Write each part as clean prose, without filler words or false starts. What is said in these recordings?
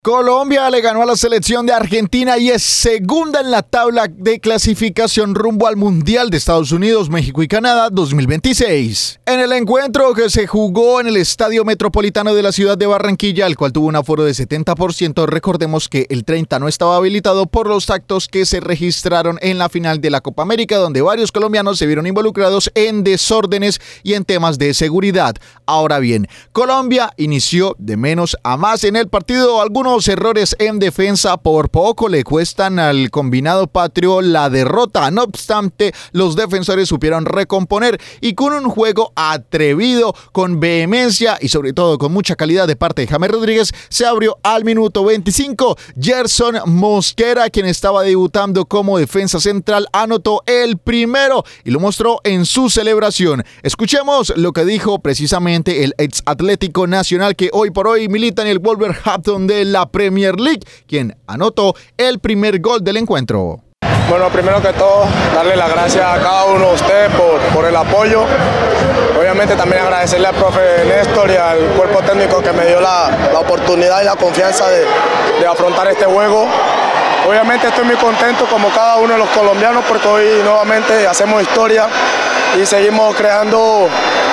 Colombia le ganó a la selección de Argentina y es segunda en la tabla de clasificación rumbo al Mundial de Estados Unidos, México y Canadá 2026. En el encuentro que se jugó en el Estadio Metropolitano de la ciudad de Barranquilla, el cual tuvo un aforo de 70%, recordemos que el 30% no estaba habilitado por los actos que se registraron en la final de la Copa América, donde varios colombianos se vieron involucrados en desórdenes y en temas de seguridad. Ahora bien, Colombia inició de menos a más en el partido. Algunos errores en defensa por poco le cuestan al combinado patrio la derrota. No obstante, los defensores supieron recomponer y con un juego atrevido, con vehemencia y sobre todo con mucha calidad de parte de James Rodríguez, se abrió al minuto 25. Gerson Mosquera, quien estaba debutando como defensa central, anotó el primero y lo mostró en su celebración. Escuchemos lo que dijo precisamente el ex Atlético Nacional, que hoy por hoy milita en el Wolverhampton de la Premier League, quien anotó el primer gol del encuentro. Bueno, primero que todo, darle las gracias a cada uno de ustedes por el apoyo. Obviamente también agradecerle al profe Néstor y al cuerpo técnico que me dio la oportunidad y la confianza de afrontar este juego. Obviamente estoy muy contento como cada uno de los colombianos porque hoy nuevamente hacemos historia y seguimos creando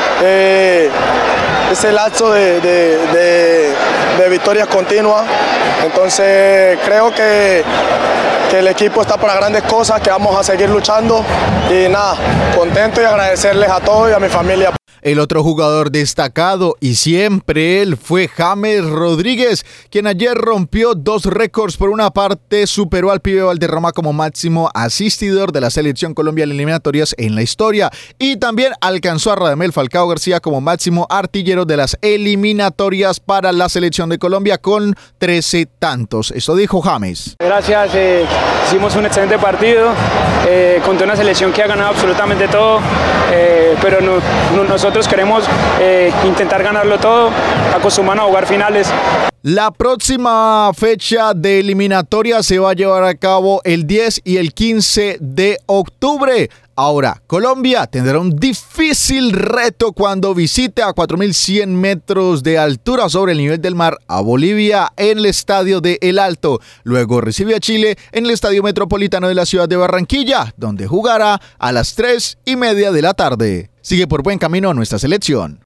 ese lapso de victorias continuas. Entonces creo que el equipo está para grandes cosas, que vamos a seguir luchando y nada, contento y agradecerles a todos y a mi familia. El otro jugador destacado y siempre él fue James Rodríguez, quien ayer rompió 2 récords. Por una parte, superó al Pibe Valderrama como máximo asistidor de la selección Colombia en eliminatorias en la historia y también alcanzó a Radamel Falcao García como máximo artillero de las eliminatorias para la selección de Colombia con 13 tantos. Esto dijo James. Gracias, hicimos un excelente partido contra una selección que ha ganado absolutamente todo, pero nosotros queremos intentar ganarlo todo, acostumbrarnos a jugar finales. La próxima fecha de eliminatoria se va a llevar a cabo el 10 y el 15 de octubre. Ahora, Colombia tendrá un difícil reto cuando visite a 4.100 metros de altura sobre el nivel del mar a Bolivia en el estadio de El Alto. Luego recibe a Chile en el Estadio Metropolitano de la ciudad de Barranquilla, donde jugará a las 3:30 de la tarde. Sigue por buen camino nuestra selección.